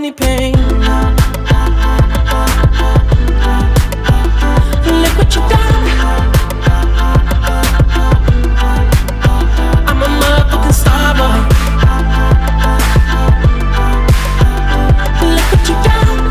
any pain. Look what you done. I'm a motherfucking star boy. Look what you done.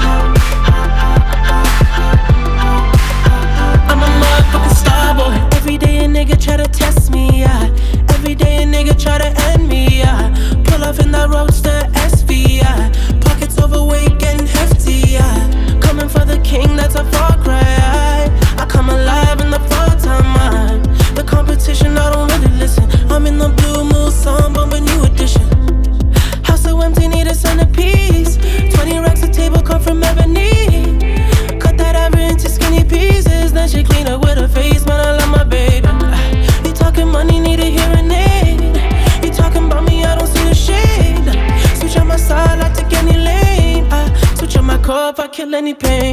I'm a motherfucking star boy. Every day a nigga try to test me, yeah. Every day a nigga try to end me, yeah. Pull off in that roadster SV, yeah. Pockets overweight, getting hefty, yeah. Coming for the king, that's a far cry. I come alive in the fall time, man. The competition, I don't really listen. I'm in the blue mood, song, bumping new edition. House so empty, need a centerpiece. 20 racks of table come from ebony. Cut that average into skinny pieces. Then she clean up with her face, man, I love my baby. You talking money, need a hearing aid. You talking about me, I don't see the shade. Switch on my side, I take any lane. I switch on my core if I kill any pain.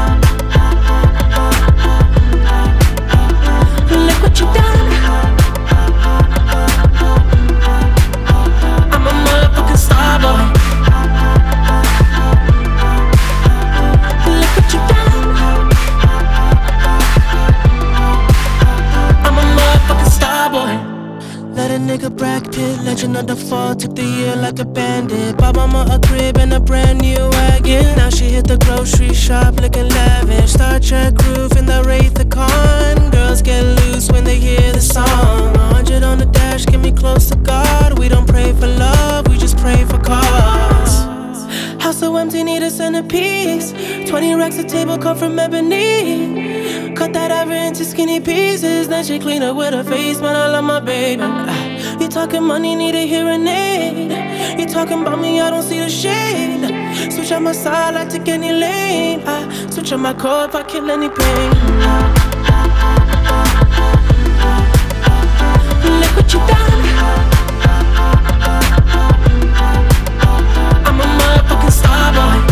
Look what you done. I'm a motherfucking star boy. Look what you done. I'm a motherfucking star boy. Let a nigga Brad Pitt, legend of the fall, took the year like a bandit. Bought mama a crib and a brand new wagon. Now she hit the grocery shop looking lavish. Star Trek roof in the Wraith the Con. Girls get loose when they hear the song. 100 on the dash, get me close to God. We don't pray for love, we just pray for cause. House so empty, need a centerpiece. 20 racks of table come from ebony. Cut that average into skinny pieces. Then she clean up with her face, man, I love my baby. You talking money, need a hearing aid. You talking about me, I don't see the shade. Switch on my side, I take any lane. I switch on my core if I kill any pain. Look what you done. I'm a motherfucking star boy.